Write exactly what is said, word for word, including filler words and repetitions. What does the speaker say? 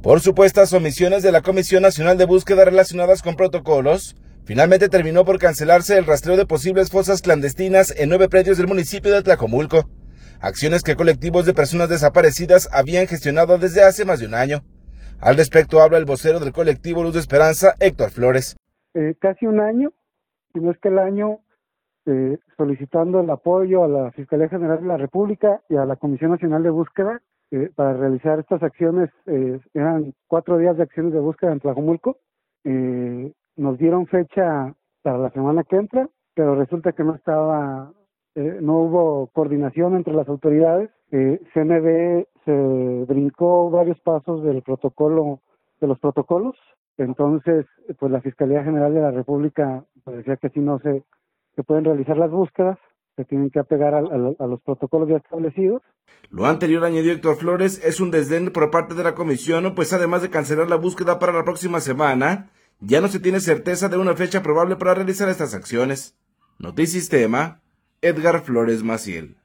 Por supuestas omisiones de la Comisión Nacional de Búsqueda relacionadas con protocolos, finalmente terminó por cancelarse el rastreo de posibles fosas clandestinas en nueve predios del municipio de Tlajomulco, acciones que colectivos de personas desaparecidas habían gestionado desde hace más de un año. Al respecto habla el vocero del colectivo Luz de Esperanza, Héctor Flores. Eh, casi un año, si no es que el año, eh, solicitando el apoyo a la Fiscalía General de la República y a la Comisión Nacional de Búsqueda eh, para realizar estas acciones. Eh, eran cuatro días de acciones de búsqueda en Tlajomulco. Eh, nos dieron fecha para la semana que entra, pero resulta que no estaba, eh, no hubo coordinación entre las autoridades. Eh, C N B se brincó varios pasos del protocolo, de los protocolos. Entonces, pues la Fiscalía General de la República pues, decía que si no se, se pueden realizar las búsquedas, se tienen que apegar a, a, a los protocolos ya establecidos. Lo anterior, añadió Héctor Flores, es un desdén por parte de la comisión, pues además de cancelar la búsqueda para la próxima semana, ya no se tiene certeza de una fecha probable para realizar estas acciones. Notisistema, Edgar Flores Maciel.